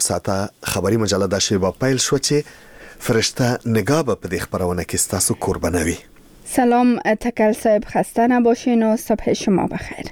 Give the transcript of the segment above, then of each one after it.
ساعته خبری مجله د شیبا پیل شو چې فرشته نگاه به په دې خبرونه کې ستاسو قربانه وي. سلام تکل صاحب، خسته نباشین و صبح شما بخیر.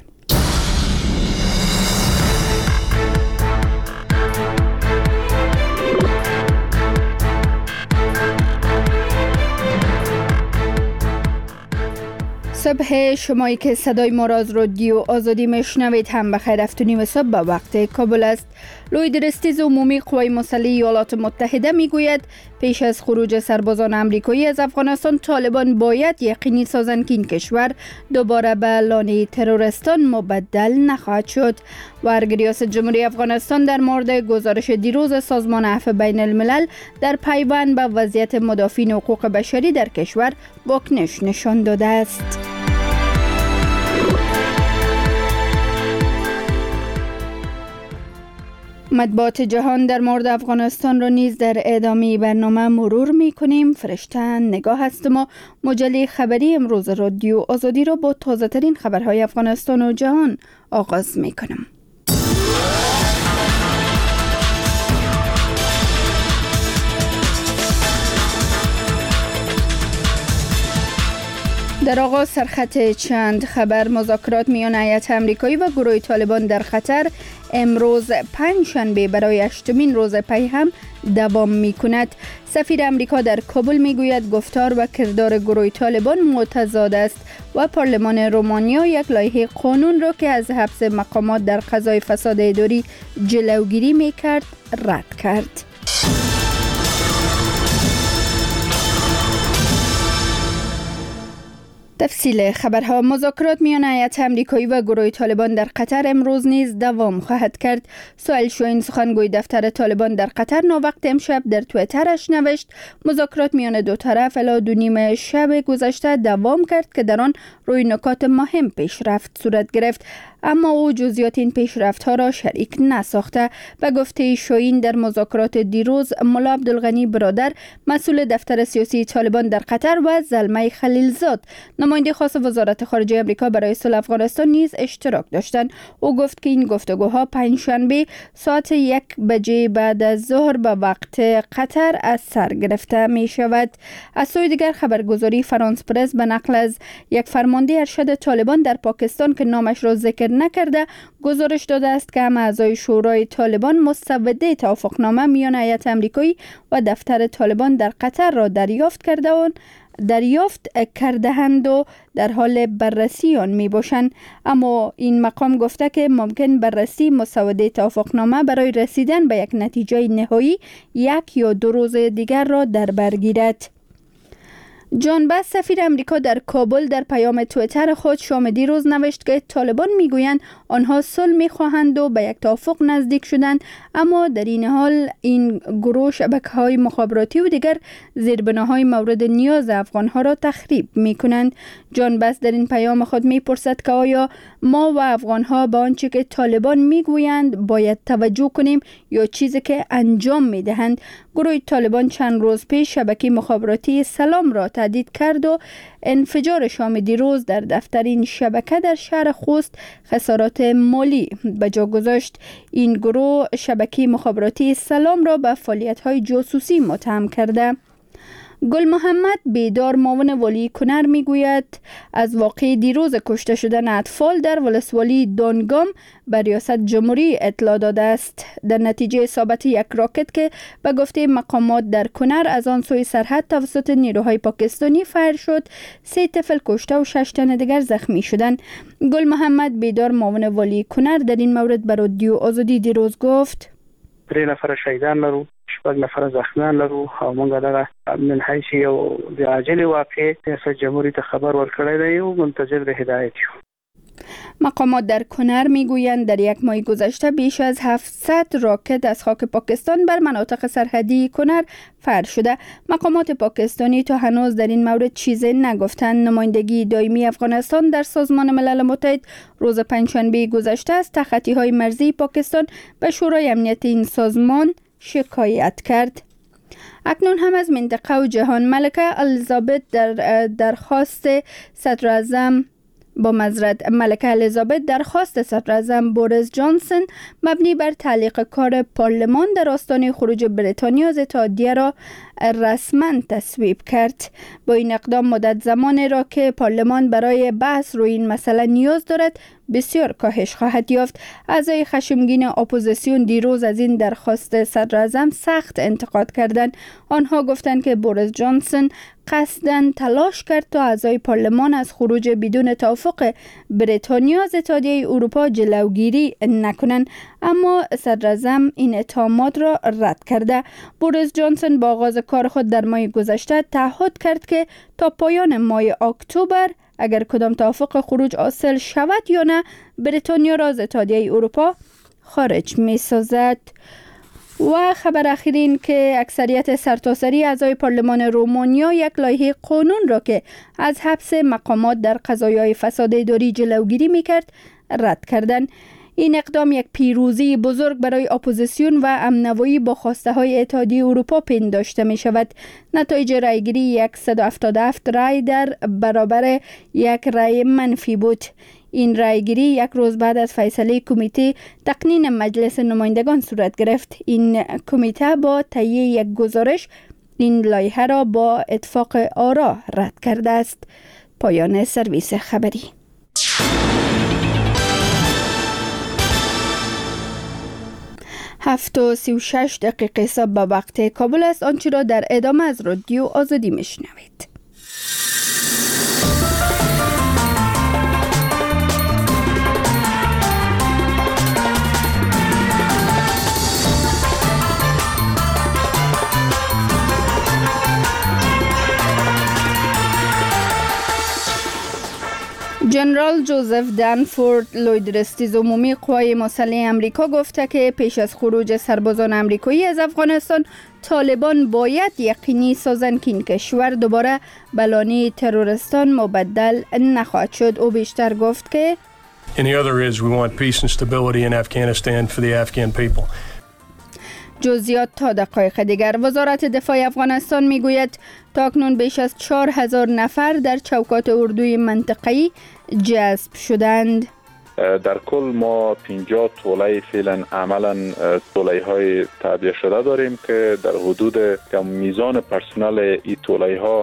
صبح شمایی که صدای ما را از رادیو آزادی میشنوید هم بخیر. 7:30 صبح به وقت کابل است. لوی درستیز عمومی قوای مسلح ایالات متحده میگوید پیش از خروج سربازان آمریکایی از افغانستان، طالبان باید یقینی سازند که این کشور دوباره به لانه تروریستان مبدل نخواهد شد. و ریاست جمهوری افغانستان در مورد گزارش دیروز سازمان عفو بین الملل در پیوند به وضعیت مدافعین حقوق بشری در کشور واکنش نشان داده است. مطبوعات جهان در مورد افغانستان را نیز در ادامه برنامه مرور می کنیم. فرشته نگاه هستم و مجله خبری امروز رادیو آزادی را با تازه ترین خبرهای افغانستان و جهان آغاز می کنم. در آغاز سرخط چند خبر. مذاکرات میان هیئت آمریکایی و گروه طالبان در قطر امروز پنجشنبه برای 8مین روز پی هم دوام می کند. سفیر آمریکا در کابل می گوید گفتار و کردار گروه طالبان متضاد است و پارلمان رومانیا یک لایحه قانون را که از حبس مقامات در قضای فساد اداری جلوگیری می کرد رد کرد. تفصیل خبرها. مذاکرات میان هیئت آمریکایی و گروه طالبان در قطر امروز نیز دوام خواهد کرد. سهیل شاهین، سخنگوی دفتر طالبان در قطر، ناوقت امشب در توییترش نوشت مذاکرات میان دو طرف الی 2:30 شب گذشته دوام کرد که در آن روی نکات مهم پیشرفت صورت گرفت، اما او جزئیات این پیشرفت ها را شریک نساخته. به گفته شاهین در مذاکرات دیروز ملا عبدالغنی برادر، مسئول دفتر سیاسی طالبان در قطر، و زلمه خلیلزاد، نماینده خاص وزارت خارجه آمریکا برای صلح افغانستان نیز اشتراک داشتند. او گفت که این گفتگوها پنجشنبه ساعت 1 بعد از ظهر به وقت قطر از سر گرفته می شود. از سوی دیگر خبرگزاری فرانس پرس به نقل از یک فرمانده ارشد طالبان در پاکستان که نامش را ذکر نکرده گزارش داده است که همه اعضای شورای طالبان مسوده توافقنامه میان هیئت آمریکایی و دفتر طالبان در قطر را دریافت کرده‌اند و در حال بررسی آن می باشند، اما این مقام گفته که ممکن بررسی مسوده توافقنامه برای رسیدن به یک نتیجه نهایی 1 یا 2 روز دیگر را در بر گیرد. جان بس، سفیر امریکا در کابل، در پیام توییتر خود شام دیروز نوشت که طالبان میگویند آنها صلح میخواهند و به یک توافق نزدیک شدند، اما در این حال این گروه شبکه‌های مخابراتی و دیگر زیربناهای مورد نیاز افغانها را تخریب میکنند. جان بس در این پیام خود میپرسد که آیا ما و افغانها به آنچه که طالبان میگویند باید توجه کنیم یا چیزی که انجام میدهند؟ گروه طالبان چند روز پیش شبکه مخابراتی سلام را تهدید کرد و انفجار شام دیروز در دفتر این شبکه در شهر خوست خسارات مالی به جا گذاشت. این گروه شبکه مخابراتی سلام را به فعالیت‌های جاسوسی متهم کرده. گل محمد بیدار، معاون والی کنر، میگوید از واقع دیروز کشته شدن اطفال در ولسوالی دانگام به ریاست جمهوری اطلاع داده است. در نتیجه اصابت یک راکت که به گفته مقامات در کنر از آن سوی سرحد توسط نیروهای پاکستانی فایر شد، 3 طفل کشته و 6 تن دیگر زخمی شدند. گل محمد بیدار، معاون والی کنر، در این مورد به رادیو آزادی دیروز گفت 3 نفر شهیدان لرو، 6 نفر زخمیان لرو او موږ دغه من حیث یو د عاجل واقع ریاست جمهوری ته خبر ورکړی دی او منتظر د هدایت یو. مقامات در کنر میگویند در 1 ماه گذشته بیش از 700 راکت از خاک پاکستان بر مناطق سرحدی کنر فایر شده. مقامات پاکستانی تا هنوز در این مورد چیزی نگفتند. نمایندگی دائمی افغانستان در سازمان ملل متحد روز پنجشنبه گذشته از تخطی‌های مرزی پاکستان به شورای امنیت این سازمان شکایت کرد. اکنون هم از منطقه و جهان. ملکه الیزابت در درخواست صدراعظم با معذرت ملکه الیزابت درخواست صدراعظم بوریس جانسون مبنی بر تعلیق کار پارلمان در آستانه خروج بریتانیا از اتحادیه را رسما تصویب کرد. با این اقدام مدت زمانی را که پارلمان برای بحث روی این مسئله نیاز دارد بسیار کاهش خواهد یافت. اعضای خشمگین اپوزیسیون دیروز از این درخواست صدراعظم سخت انتقاد کردند. آنها گفتند که بوریس جانسون قصداً تلاش کرد تا اعضای پارلمان از خروج بدون توافق بریتانیا از اتحادیه اروپا جلوگیری نکنند، اما صدراعظم این اتهامات را رد کرده. بوریس جانسون با آغاز کار خود در ماه گذشته تعهد کرد که تا پایان ماه اکتبر اگر کدام توافق خروج حاصل شود یا نه بریتانیا را از اتحادیه اروپا خارج می سازد. و خبر اخیر این که اکثریت سرتاسری اعضای پارلمان رومانیا یک لایحه قانون را که از حبس مقامات در قضایای فساد اداری جلوگیری میکرد رد کردند. این اقدام یک پیروزی بزرگ برای اپوزیسیون و امنوایی با خواسته های اتحادیه اروپا پنداشته می شود. نتایج رایگیری 177 رای در برابر یک رای منفی بود. این رایگیری یک روز بعد از فیصله کمیته تقنین مجلس نمایندگان صورت گرفت. این کمیته با تهیه یک گزارش این لایحه را با اتفاق آرا رد کرده است. پایان سرویس خبری. هفت و 36 دقیقه صبح به وقت کابل است. آنچه را در ادامه از رادیو آزادی میشنوید. جنرال جوزف دنفورد لویدرستیز عمومی قوای مسلح امریکا گفته که پیش از خروج سربازان امریکایی از افغانستان طالبان باید یقینی سازند که این کشور دوباره به لانه تروریستان مبدل نخواهد شد. او بیشتر گفت که And the other is we want peace and stability in Afghanistan for the Afghan people. جزئیات تا دقایق دیگر. وزارت دفاع افغانستان میگوید تاکنون بیش از 4000 نفر در چوکات اردوی منطقه‌ای جذب شدند. در کل ما 50 توله فعلا عملا توله های تعبیه شده داریم که در حدود میزان پرسنل این توله ها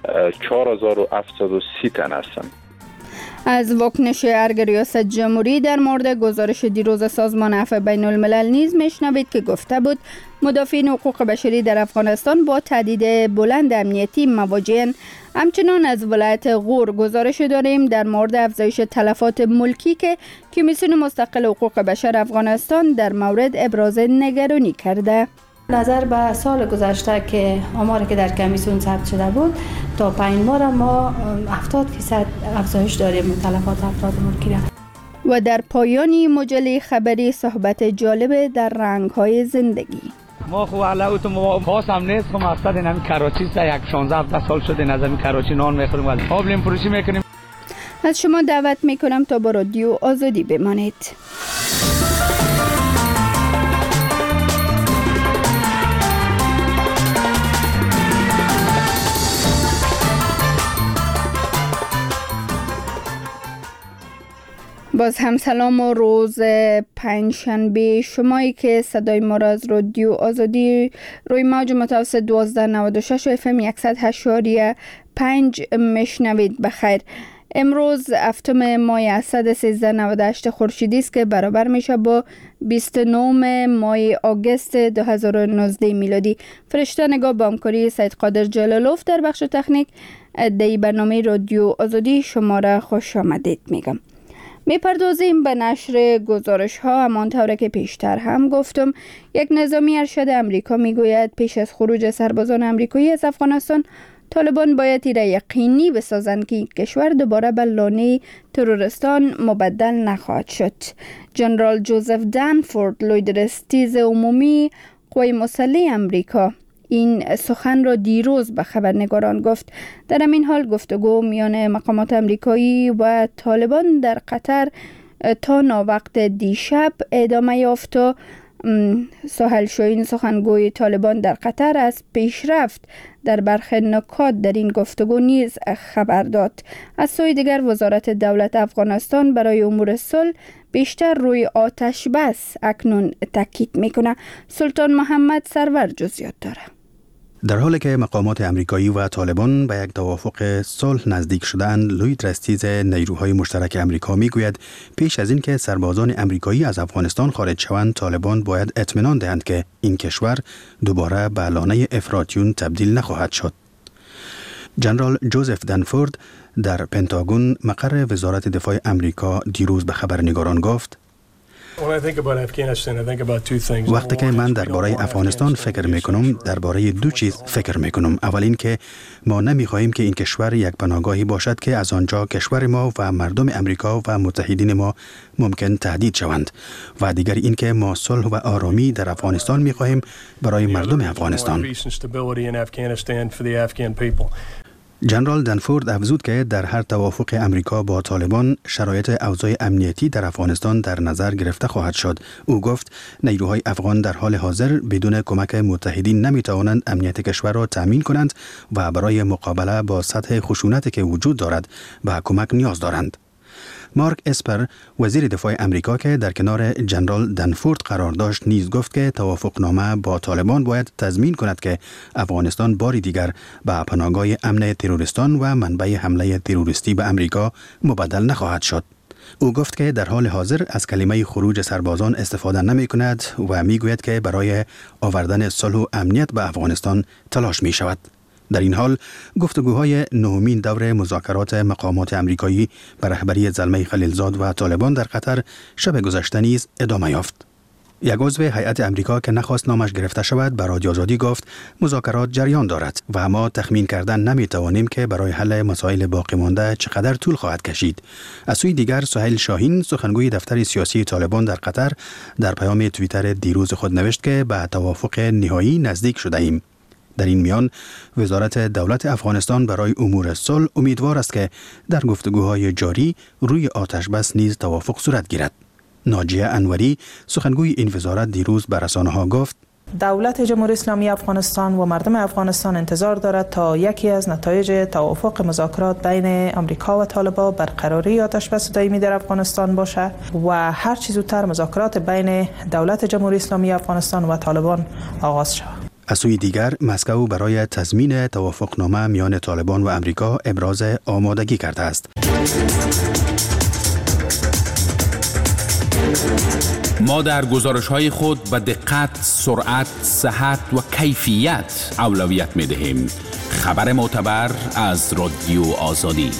4730 تن هستند. از واکنش ارگ ریاست جمهوری در مورد گزارش دیروز سازمان عفو بین الملل نیز میشنوید که گفته بود مدافعین حقوق بشری در افغانستان با تهدید بلند امنیتی مواجهند. همچنان از ولایت غور گزارش داریم در مورد افزایش تلفات ملکی که کمیسیون مستقل حقوق بشر افغانستان در مورد ابراز نگرانی کرده. نظر به سال گذشته که آماری که در کمیسیون ثبت شده بود تا 5 ماه ما 70% افزایش داریم تلفات افراد ملکی را. و در پایانی مجله خبری صحبت جالب در رنگ‌های زندگی. ما خو علاوه تو خاص هم نیست، خو مقصد این همین کراچی است. یک 16 سال شده نظامی کراچی نان میخوریم و آبلیم فروشی میکنیم. از شما دعوت میکنم تا با رادیو آزادی بمانید. باز هم سلام و روز پنجشنبه شمایی که صدای ما را از رادیو آزادی روی موج متوسط 1296 FM 108.5 میشنوید بخیر. امروز هفتم ماه اسد 1398 خورشیدی است که برابر میشه با 29 ماه آگوست 2019 میلادی. فرشته نگاه با همکاری سید قادر جلالوف در بخش تکنیک در برنامه رادیو آزادی شما را خوش آمدید میگم. میپردازیم به نشر گزارش ها. همانطور که پیشتر هم گفتم یک نظامی ارشد امریکا میگوید پیش از خروج سربازان امریکایی از افغانستان طالبان باید را یقینی بسازند که این کشور دوباره به لانه تروریستان مبدل نخواهد شد. جنرال جوزف دنفورد لویدرستیز عمومی قوای مسلح امریکا این سخن را دیروز به خبرنگاران گفت. در همین حال گفتگو میان مقامات امریکایی و طالبان در قطر تا ناوقت دیشب ادامه یافت و سهیل شاهین سخنگوی طالبان در قطر از پیشرفت در برخی نکات در این گفتگو نیز خبر داد. از سوی دیگر وزارت دولت افغانستان برای امور صلح بیشتر روی آتش بس اکنون تاکید میکنه. سلطان محمد سرور جزئیات داره. در حالی که مقامات امریکایی و طالبان به یک توافق صلح نزدیک شدند، لوید رستیز نیروهای مشترک امریکا میگوید پیش از اینکه سربازان امریکایی از افغانستان خارج شوند، طالبان باید اطمینان دهند که این کشور دوباره به لانه افراطیون تبدیل نخواهد شد. جنرال جوزف دنفورد در پنتاگون مقر وزارت دفاع امریکا دیروز به خبرنگاران گفت: وقتی که من درباره افغانستان فکر میکنم، درباره دو چیز فکر میکنم. اول این که ما نمیخواهیم که این کشور یک پناهگاهی باشد که از آنجا کشور ما و مردم امریکا و متحدین ما ممکن تهدید شوند، و دیگر این که ما صلح و آرامی در افغانستان میخواهیم برای مردم افغانستان. جنرال دنفورد افزود که در هر توافق امریکا با طالبان شرایط اوضاع امنیتی در افغانستان در نظر گرفته خواهد شد. او گفت نیروهای افغان در حال حاضر بدون کمک متحدین نمیتوانند امنیت کشور را تامین کنند و برای مقابله با سطح خشونتی که وجود دارد به کمک نیاز دارند. مارک اسپر وزیر دفاع امریکا که در کنار جنرال دنفورد قرار داشت نیز گفت که توافقنامه با طالبان باید تضمین کند که افغانستان باری دیگر به پناهگاه امن تروریستان و منبع حمله تروریستی به امریکا مبدل نخواهد شد. او گفت که در حال حاضر از کلمه خروج سربازان استفاده نمی کند و می گوید که برای آوردن صلح و امنیت به افغانستان تلاش می شود. در این حال گفتگوهای نهمین دور مذاکرات مقامات امریکایی به رهبری زلمه خلیلزاد و طالبان در قطر شب گذشته نیز ادامه یافت. یک عضو هیئت امریکا که نخواست نامش گرفته شود به رادیو آزادی گفت مذاکرات جریان دارد و ما تخمین کردن نمی توانیم که برای حل مسائل باقی مانده چقدر طول خواهد کشید. از سوی دیگر سهیل شاهین سخنگوی دفتر سیاسی طالبان در قطر در پیام توییتر دیروز خود نوشت که به توافق نهایی نزدیک شده ایم. در این میان وزارت دولت افغانستان برای امور صلح امیدوار است که در گفتگوهای جاری روی آتش بس نیز توافق صورت گیرد. ناجیه انوری سخنگوی این وزارت دیروز به رسانه‌ها گفت دولت جمهوری اسلامی افغانستان و مردم افغانستان انتظار دارد تا یکی از نتایج توافق مذاکرات بین آمریکا و طالبان برقراری آتش بس دائمی در افغانستان باشد و هر چه زودتر مذاکرات بین دولت جمهوری اسلامی افغانستان و طالبان آغاز شود. از سوی دیگر مسکو برای تضمین توافقنامه میان طالبان و امریکا ابراز آمادگی کرده است. ما در گزارش‌های خود به دقت، سرعت، صحت و کیفیت اولویت می‌دهیم. خبر معتبر از رادیو آزادی.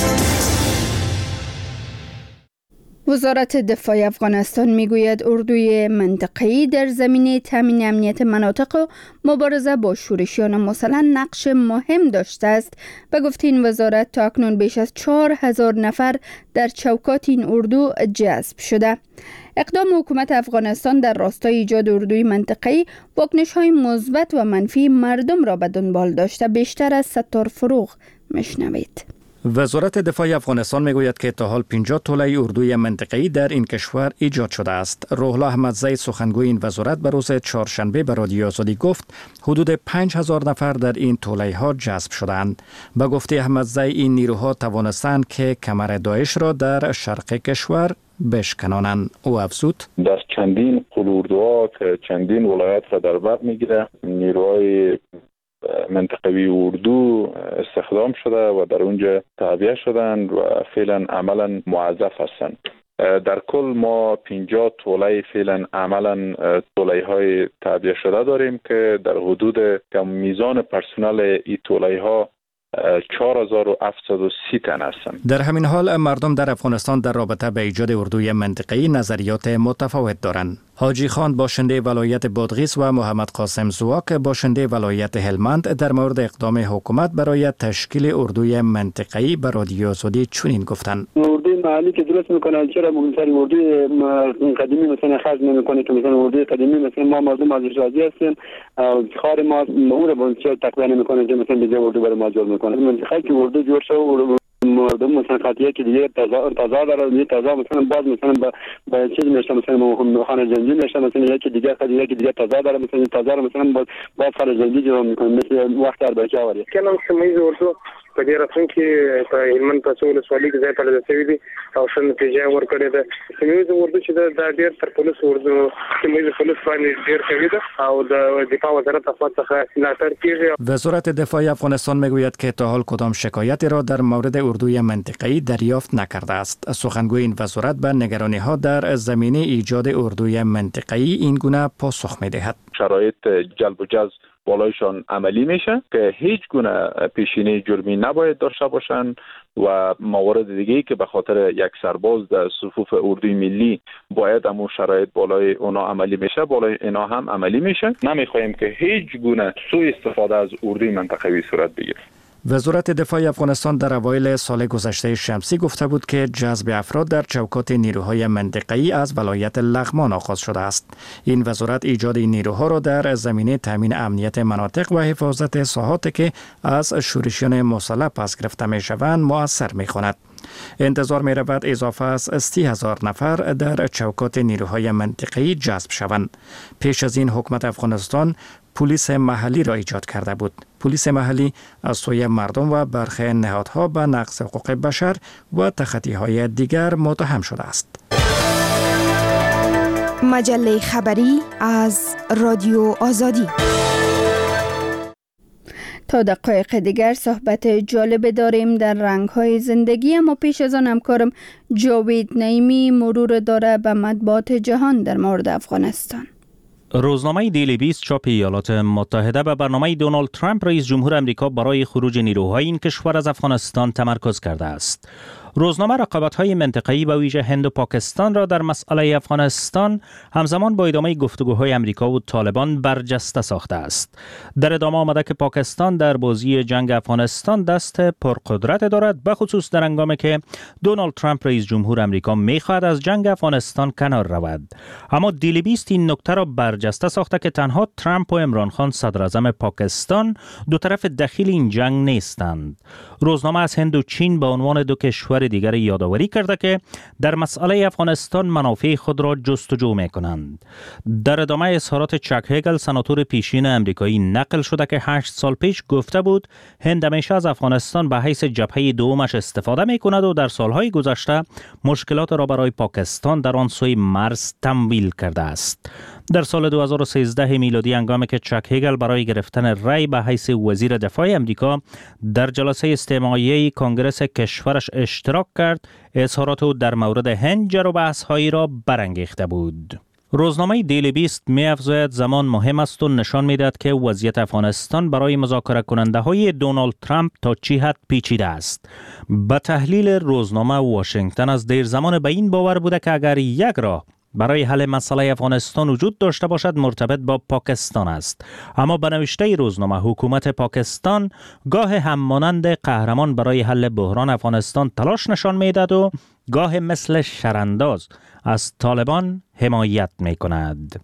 وزارت دفاع افغانستان میگوید اردوی منطقه‌ای در زمینه تامین امنیت مناطق و مبارزه با شورشیان مسلح نقش مهم داشته است. به گفته این وزارت تا اکنون بیش از 4000 نفر در چوکات این اردو جذب شده. اقدام حکومت افغانستان در راستای ایجاد اردوی منطقه‌ای واکنش‌های مثبت و منفی مردم را به دنبال داشته. بیشتر از ستار فروغ میشنوید. وزارت دفاع افغانستان میگوید که تا حال 50 توله اردوی منطقه‌ای در این کشور ایجاد شده است. روح الله احمدزی سخنگوی این وزارت به روز چهارشنبه به رادیو آزادی گفت حدود 5000 نفر در این توله‌ها جذب شدند. به گفته احمدزی این نیروها توانستند که کمر داعش را در شرق کشور بشکنانند. او افزود در چندین قلوردوها که چندین ولایت را در بر میگیره نیروهای منطقوی اردو استخدام شده و در اونجا تعبیه شدند و فعلا عملا موظف هستند. در کل ما 50 توله فعلا عملا توله های تعبیه شده داریم که در حدود میزان پرسنل این توله ها 4730 تن هستند. در همین حال مردم در افغانستان در رابطه به ایجاد اردوی منطقه‌ای نظریات متفاوت دارند. حاجی خان باشنده ولایت بادغیس و محمد قاسم زواک باشنده ولایت هلمند در مورد اقدام حکومت برای تشکیل اردوی منطقه‌ای به رادیو آزادی چنین گفتند: اردوی محلی که درست میکنن چرا مثلا اردوی قدیمی مثلا خرج نمیکنه که مثلا اردوی قدیمی مثلا ما مردم ازش راضی هستیم خار ما اون رو چرا تقویت نمیکنه که مثلا دیگه اردو برای ما جور میکنه منطقه‌ای که اردو جور شده مردم مثلا قضیه که دیگه تازه داره تازه مثلا باز مثلا با چیز میشه مثلا خانه جنگی میشه مثلا یکی دیگه قضیه که دیگه تازه داره مثلا تازه مثلا باز خانه جنگی جو میکنه مثل وقت اربعه وری کلام سمیز ورته په دې راتلونکي کې په هلمند په څو ولسوالۍ کې ځای په لږه شوي دي او ښه نتیجه یې ورکړې ده. سمیز اردو چې دا ډېر تر پولیس اردو سمیز پولیس باندې ډېر قوي ده او د دفاع وزارت خوا څخه ملاتړ کیږي. وزارت دفاع افغانستان میگوید که تا حال کدام شکایتی را در مورد اردوی منطقه‌ای دریافت نکرده است. سخنگوی این وزارت به نگرانی ها در زمینه ایجاد اردوی منطقه‌ای این گونه پاسخ می‌دهد. شرایط جلب و جذب بالایشان عملی میشه که هیچ گونه پیشینه جرمی نباید داشته باشند و موارد دیگه‌ای که به خاطر یک سرباز در صفوف اردوی ملی باید همون شرایط بالای اونا عملی میشه بالای اینا هم عملی میشه. نمیخوایم که هیچ گونه سوء استفاده از اردوی منطقه‌ای صورت بگیره. وزارت دفاع افغانستان در اوایل سال گذشته شمسی گفته بود که جذب افراد در چوکات نیروهای منطقه‌ای از ولایت لغمان آغاز شده است. این وزارت ایجاد این نیروها را در زمینه تامین امنیت مناطق و حفاظت ساحاتی که از شورشیان مسلح پس گرفته می‌شوند مؤثر می‌خواند. انتظار می رود اضافه از 30,000 نفر در چوکات نیروهای منطقه‌ای جذب شوند. پیش از این حکومت افغانستان پلیس محلی را ایجاد کرده بود. پلیس محلی از سوی مردم و برخی نهادها به نقض حقوق بشر و تخطی‌های دیگر متهم شده است. مجله خبری از رادیو آزادی. تا دقایق دیگر صحبت جالب داریم در رنگ‌های زندگی، اما پیش از آن همکارم جاوید نعیمی مرور داره به مطبوعات جهان در مورد افغانستان. روزنامه دیلی بیست چاپ ایالات متحده به برنامه دونالد ترامپ رئیس جمهور آمریکا برای خروج نیروهای این کشور از افغانستان تمرکز کرده است. روزنامه رقابت‌های منطقه‌ای به ویژه هند و پاکستان را در مسئله افغانستان همزمان با ادامه گفتگوهای آمریکا و طالبان برجسته ساخته است. در ادامه آمده که پاکستان در بازی جنگ افغانستان دست پرقدرت دارد، به خصوص در هنگامی که دونالد ترامپ رئیس جمهور آمریکا می‌خواهد از جنگ افغانستان کنار رود. اما دیلی بیست این نکته را برجسته ساخته که تنها ترامپ و عمران خان صدر اعظم پاکستان دو طرف دخیل این جنگ نیستند. روزنامه از هند و چین به عنوان دو کشور دیگر یادآوری کرده که در مسئله افغانستان منافع خود را جستجو می‌کنند. در ادامه اظهارات چک هگل سناتور پیشین آمریکایی نقل شده که 8 سال پیش گفته بود هند همیشه از افغانستان به حیث جبهه دومش استفاده می‌کند و در سالهای گذشته مشکلات را برای پاکستان در آن سوی مرز تمویل کرده است. در سال 2013 میلادی هنگامی که چک هگل برای گرفتن رأی به حیث وزیر دفاع آمریکا در جلسه استماعیه کنگره کشورش اشتراک کرد، اظهارات او در مورد هند جر و بحث‌هایی را برانگیخته بود. روزنامه دیلی بیست می‌افزاید زمان مهم است و نشان می‌دهد که وضعیت افغانستان برای مذاکره کننده های دونالد ترامپ تا چی حد پیچیده است. به تحلیل روزنامه واشنگتن از دیر زمان به این باور بوده که اگر یک راه برای حل مسئله افغانستان وجود داشته باشد مرتبط با پاکستان است. اما به نوشته روزنامه حکومت پاکستان گاه هم مانند قهرمان برای حل بحران افغانستان تلاش نشان میدهد و گاه مثل شرانداز از طالبان حمایت می کند.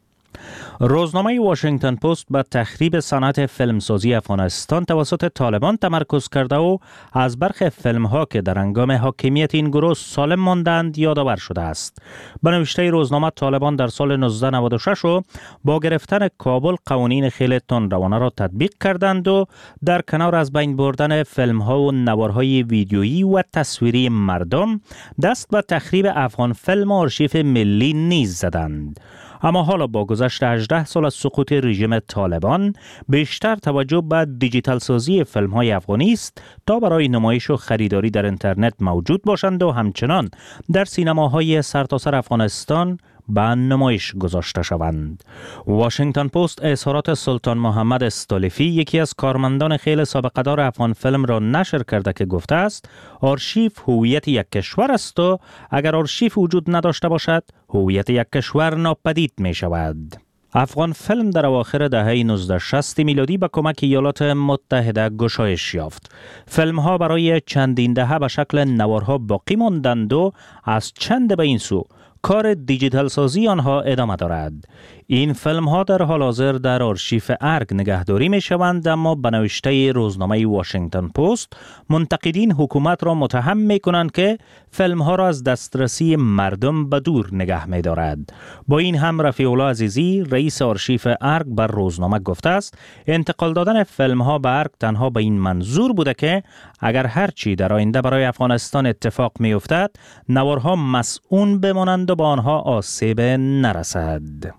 روزنامه واشنگتن پست به تخریب صنعت فیلمسازی افغانستان توسط طالبان تمرکز کرده و از برخی فیلم‌ها که در هنگام حاکمیت این گروه سالم ماندند یادآور شده است. به نوشته روزنامه طالبان در سال 1996 با گرفتن کابل قوانین خیلی تندروانه را تطبیق کردند و در کنار از بین بردن فیلم‌ها و نوارهای ویدیویی و تصویری مردم دست به تخریب افغان فیلم و آرشیو ملی نیز زدند. اما حالا با گذشت 18 سال از سقوط رژیم طالبان بیشتر توجه به دیجیتال سازی فیلم‌های افغانی است تا برای نمایش و خریداری در اینترنت موجود باشند و همچنان در سینماهای سرتاسر افغانستان به نمایش گذاشته شوند. واشنگتن پست اظهارات سلطان محمد استالیفی یکی از کارمندان خیلی سابقه‌دار افغان فیلم را نشر کرده که گفته است آرشیو هویت یک کشور است و اگر آرشیو وجود نداشته باشد هویت یک کشور ناپدید می شود. افغان فیلم در اواخر دهه 1960 میلادی به کمک ایالات متحده گشایش یافت. فیلم ها برای چندین دهه به شکل نوارها باقی ماندند و از چند به این سو کار دیجیتال سازی آنها ادامه دارد. این فیلم ها در حال حاضر در آرشیف ارگ نگهداری می شوند، اما به نوشته روزنامه واشنگتن پست منتقدین حکومت را متهم می کنند که فیلم ها را از دسترسی مردم به دور نگه می دارد. با این هم رفیع الله عزیزی رئیس آرشیف ارگ بر روزنامه گفته است انتقال دادن فیلم ها به ارگ تنها به این منظور بوده که اگر هرچی در آینده برای افغانستان اتفاق می افتد نوارها مسئول بمانند و به آنها آسیب نرسد.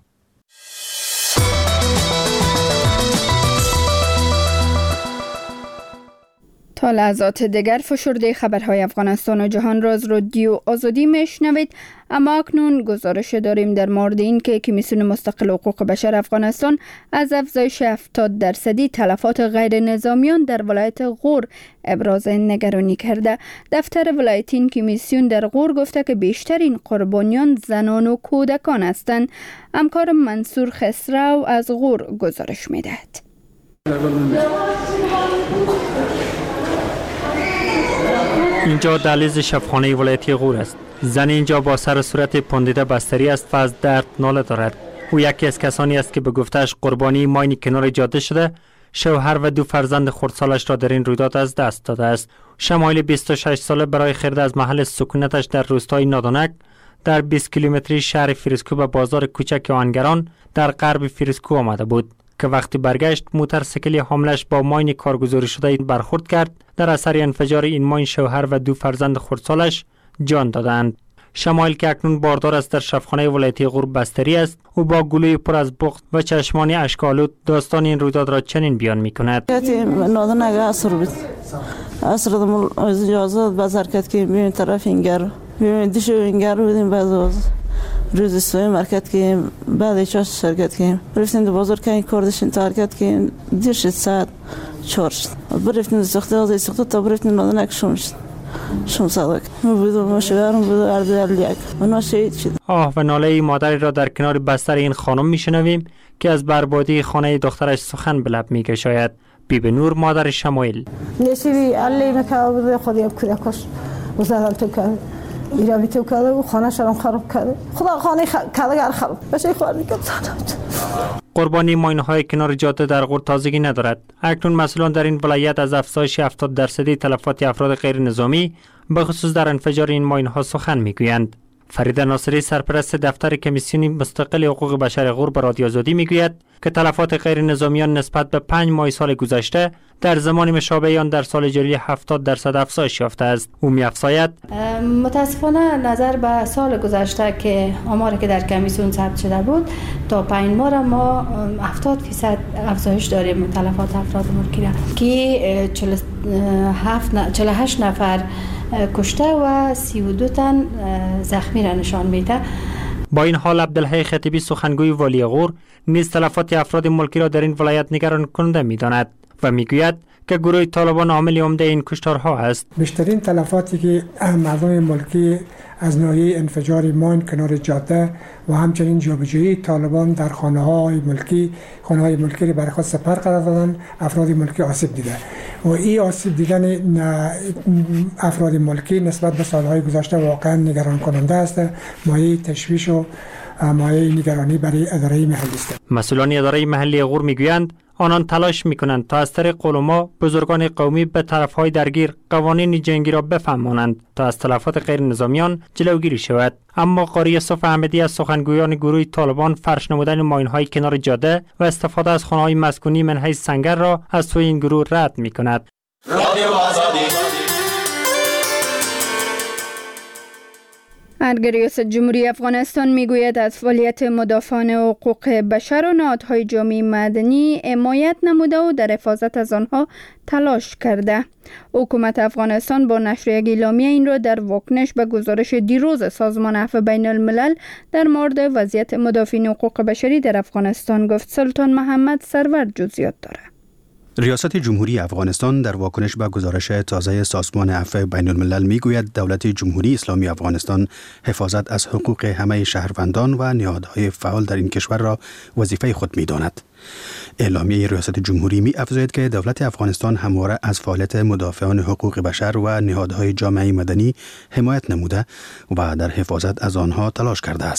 تا لحظات دیگر فشرده خبرهای افغانستان و جهان را از رادیو آزادی میشنوید. اما اکنون گزارش داریم در مورد این که کمیسیون مستقل حقوق بشر افغانستان از افزایش 70% تلفات غیر نظامیان در ولایت غور ابراز نگرانی کرده. دفتر ولایتی این کمیسیون در غور گفته که بیشترین قربانیان زنان و کودکان هستند. همکار منصور خسرو از غور گزارش میدهد. اینجا دهلیز شفاخانه ولایتی غور است. زن اینجا با سر و صورت پوندیده بستری است و از درد ناله دارد. او یکی از کسانی است که به گفته‌اش قربانی ماین کنار جاده شده، شوهر و 2 فرزند خردسالش را در این رویداد از دست داده است. شمایل 26 ساله برای خرید از محل سکونتش در روستای نادونک در 20 کیلومتری شهر فیروزکو به بازار کوچک آهنگران در غرب فیروزکو آمده بود که وقتی برگشت موتورسیکل حاملش با ماین کارگزاری شده برخورد کرد. در اثر انفجار این ماین شوهر و 2 فرزند خردسالش جان دادند. شمایل که اکنون باردار است در شفاخانه ولایتی غور بستری است، او با گلوی پر از بغض و چشمان اشک‌آلود داستان این رویداد را چنین بیان می‌کند. نادونگ عصر بود. عصر دم اجازه بازار کرد که ببین طرف اینگر ببین دیشو اینگر بودیم بعد روز سوی مرکت که بعد چاش شرکت که رفتیم بازار که کاردشین تارکت که دیش ساعت 4 برفتیم ساخته تا برفتیم نادونگ شم صدق بود شوهرم بود اردلیک و شهید شد. آه و ناله مادری را در کنار بستر این خانم میشنویم که از بربادی خانه دخترش سخن به لب میگشاید. بیبی نور مادر شمایل نشیدی علی مکاو خودی کودکش وزادن تو که ایرانی تو که و خانه شرم خراب کرده. خدا خانه کارگر خراب بشه خواهد میکنم. قربانی ماین‌های کنار جاده در غور تازگی ندارد. اکنون مسئولان در این ولایت از افزایش 70% تلفات افراد غیر نظامی به خصوص در انفجار این ماین‌ها سخن میگویند. فرید ناصری سرپرست دفتر کمیسیون مستقل حقوق بشر غور به رادیو آزادی میگوید که تلفات غیر نظامیان نسبت به 5 ماه سال گذشته در زمان مشابه آن در سال جاری 70% افزایش یافته است. او می‌افزاید متاسفانه نظر به سال گذشته که آماری که در کمیسیون ثبت شده بود تا 5 ماه ما 70% افزایش داریم تلفات افراد ملکی را که 48 نفر کشته و 32 تن زخمی را نشان میده. با این حال عبدالحی خطیبی سخنگوی والی غور نیز تلفات افراد ملکی را در این ولایت نگران کننده می‌داند و میگوید که گروه طالبان عامل عمده این کشتارها است. بیشترین تلفاتی که مردم ملکی از ناحیه انفجار ماین کنار جاده و همچنین جابجایی طالبان در خانه‌های ملکی را برای خود سپر قرار دادن، افراد ملکی آسیب دیده و این آسیب دیدن افراد ملکی نسبت به سالهای گذشته واقعا نگران کننده است. مایه تشویش و مایه نگرانی برای اداره محلی است. مسئولان اداره محلی غور میگویند آنان تلاش میکنند تا از طریق علما بزرگان قومی به طرفهای درگیر قوانین جنگی را بفهمانند تا از تلفات غیر نظامیان جلوگیری شود. اما قاری یوسف احمدی از سخنگویان گروه طالبان فرش نمودن ماین‌های کنار جاده و استفاده از خانه‌های مسکونی من حیث سنگر را از سوی این گروه رد میکند. رادیو آزادی. ارگ ریاست جمهوری افغانستان میگوید از فعالیت مدافعان حقوق بشر و نهادهای جامعه مدنی حمایت نموده و در حفاظت از آنها تلاش کرده. حکومت افغانستان با نشر یک اعلامیه این را در واکنش به گزارش دیروز سازمان عفو بین الملل در مورد وضعیت مدافعین حقوق بشری در افغانستان گفت. سلطان محمد سرور جزئیات دارد. ریاست جمهوری افغانستان در واکنش به گزارش تازه سازمان عفو بین الملل میگوید دولت جمهوری اسلامی افغانستان حفاظت از حقوق همه شهروندان و نهادهای فعال در این کشور را وظیفه خود می‌داند. اعلامیه ریاست جمهوری می‌افزاید که دولت افغانستان همواره از فعالیت مدافعان حقوق بشر و نهادهای جامعه مدنی حمایت نموده و در حفاظت از آنها تلاش کرده است.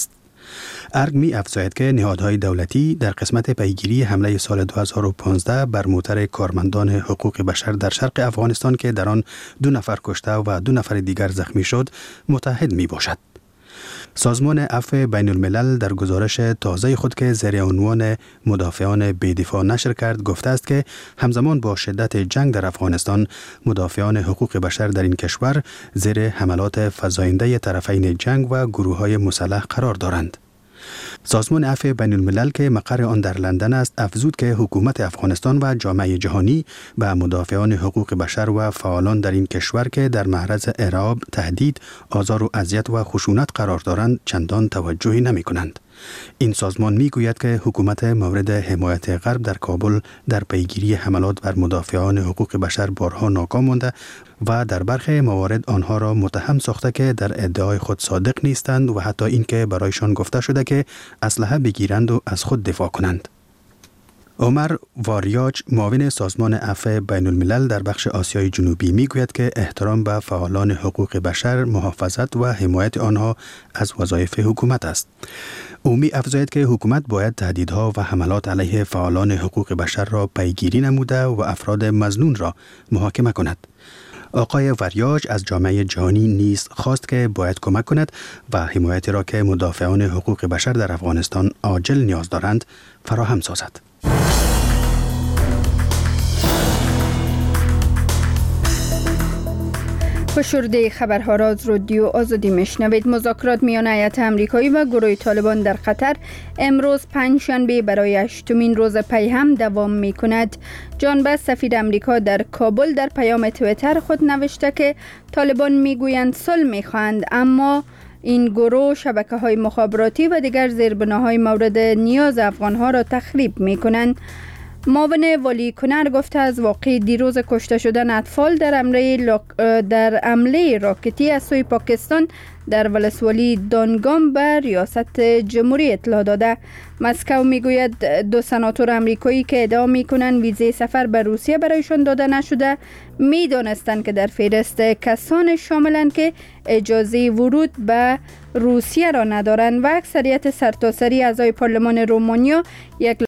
ارگ می افزاید که نهادهای دولتی در قسمت پیگیری حمله سال 2015 بر موتر کارمندان حقوق بشر در شرق افغانستان که در آن 2 نفر کشته و 2 نفر دیگر زخمی شد متحد می باشد. سازمان عفو بین الملل در گزارش تازه خود که زیر عنوان مدافعان بی‌دفاع نشر کرد گفته است که همزمان با شدت جنگ در افغانستان مدافعان حقوق بشر در این کشور زیر حملات فزاینده طرفین جنگ و گروه‌های مسلح قرار دارند. سازمان عفو بین الملل که مقر آن در لندن است افزود که حکومت افغانستان و جامعه جهانی به مدافعان حقوق بشر و فعالان در این کشور که در معرض ارعاب، تهدید، آزار و اذیت و خشونت قرار دارند چندان توجهی نمی کنند. این سازمان می گوید که حکومت مورد حمایت غرب در کابل در پیگیری حملات بر مدافعان حقوق بشر بارها ناکام مانده و در برخی موارد آنها را متهم ساخته که در ادعای خود صادق نیستند و حتی اینکه برایشان گفته شده که اسلحه بگیرند و از خود دفاع کنند. عمر واریاج معاون سازمان عفو بین الملل در بخش آسیای جنوبی می گوید که احترام به فعالان حقوق بشر، محافظت و حمایت آنها از وظایف حکومت است. او می افزاید که حکومت باید تهدیدها و حملات علیه فعالان حقوق بشر را پیگیری نموده و افراد مظنون را محاکمه کند. آقای وریاج از جامعه جهانی نیز خواست که باید کمک کند و حمایتی را که مدافعان حقوق بشر در افغانستان عاجل نیاز دارند فراهم سازد. فشرده خبرها را از رادیو آزادی میشنوید. مذاکرات میان هیئت آمریکایی و گروه طالبان در قطر امروز پنجشنبه برای 8مین روز پی هم دوام می کند. جان بس سفیر آمریکا در کابل در پیام توییتر خود نوشته که طالبان میگویند صلح میخواهند اما این گروه شبکه‌های مخابراتی و دیگر زیربناهای مورد نیاز افغان‌ها را تخریب می‌کنند. معاون ولی کنر گفته از واقع دیروز کشته شدن اطفال در حمله راکتی از سوی پاکستان در ولسوالی دانگام به ریاست جمهوری اطلاع داده. مسکو میگوید 2 سناتور آمریکایی که ادعا میکنند ویزه سفر به روسیه برایشان داده نشده میدانستند که در فهرست کسان شاملند که اجازه ورود به روسیه را ندارند و اکثریت سرتاسری اعضای پارلمان رومانیا یک